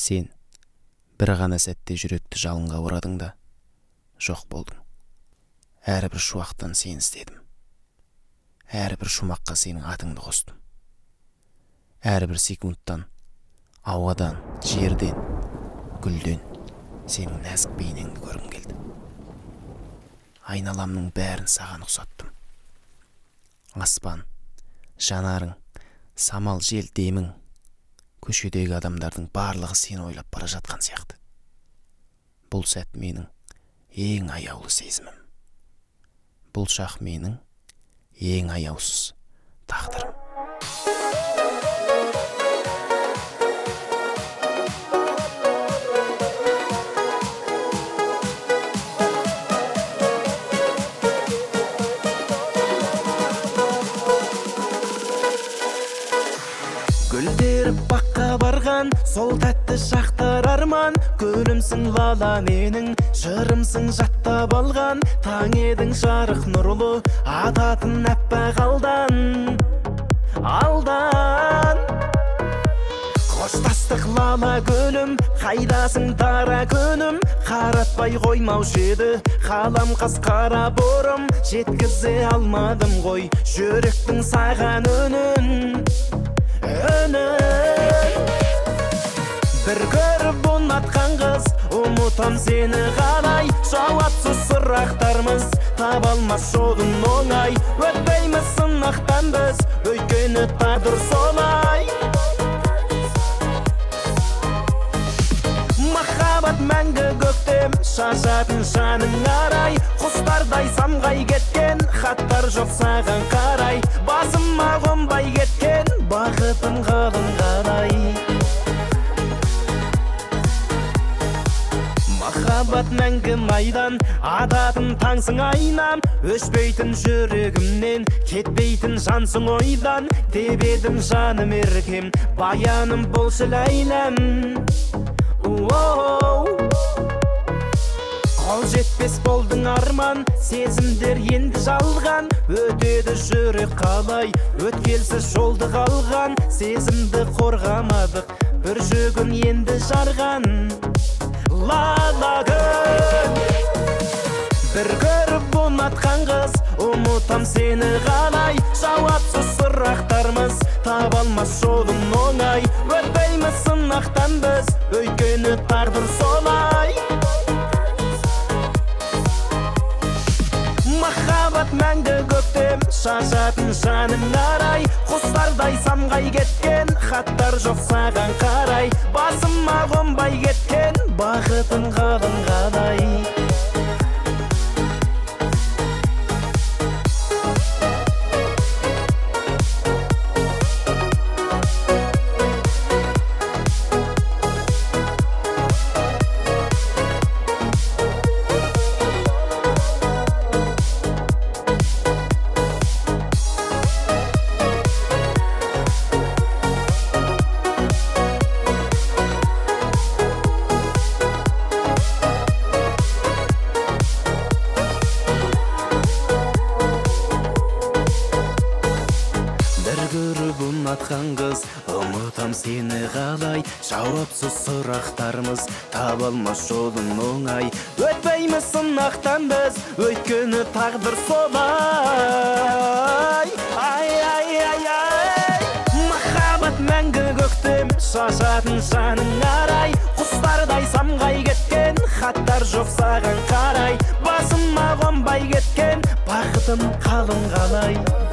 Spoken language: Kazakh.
Сен бір ғана сәтте жүректі жалынға орадың да жоқ болдың. Әрбір шуақтан сені іздедім. Әрбір шумаққа сенің атыңды қостым. Әрбір секундтан, ауадан, жерден, гүлден сенің нәзік бейнеңді көргім келді. Айналамның бәрін саған ұқсаттым. Аспан, жанарың, самал жел демің, көшедегі адамдардың барлығы сені ойлап бара жатқан сияқты. Бұл сәт менің ең аяулы сезімім. Бұл шақ менің ең аяусыз тағдырым. Гүлдеріп баққа барған, сол тәтті шақтар арман. Гүлімсің лала менің, жырымсың жаттап алған. Таң едің жарық нұрлы, ататын әппақ алдан. Қоштастық лала гүлім, қайдасың дара күнім. Қаратпай қоймаушы еді, қалам қасқара борым. Жеткізе алмадым ғой, жүректің саған үнін. Бір көріп ұнатқан қыз, ұмытам сені қалай. Жауапсыз сұрақтарымыз таба алмас жолын оңай. Өтпейміз сынақтан біз, өйткені тағдыр солай. Махаббат мәңгі көктем, шашатын жаның арай. Құстардай самғай кеткен, хаттар жоқ саған қарай. Басыма қонбай кеткен, бақытым қалың қалай. Махаббат мәңгі майдан, ататын таңсың айнам. Өшпейтін жүрегімнен, кетпейтін жансың ойдан. Деп едім жаным еркем, баяным болшы ләйләм. Қол жетпес болдың арман, сезімдер енді жалған. Өтеді жүрек қалай, өткелсіз жолды қалған. Сезімді қорғамадық, бір жүгін енді жарған. Лала күн, бір көріп ұнатқан қыз, ұмытам сені қалай. Жауапсыз сұрақтарымыз таба алмас жолын оңай. Өтпейміз сынақтан біз, өйткені тағдыр солай. Махаббат мәңгі көктем, шашатын жаның арай. Құстардай самғай кеткен, хаттар жоқ саған қарай. Басыма қонбай кеткен, бақытым қалың қалай. Ұнатқан қыз, ұмытам сені қалай. Жауапсыз сұрақтарымыз таба алмас жолын оңай. Өтпейміз сынақтан біз, өйткені тағдыр солай. Махаббат мәңгі көктем, шашатын жаның арай. Құстардай самғай кеткен, хаттар жоқ саған қарай. Басыма қонбай кеткен, бақытым қалың қалай.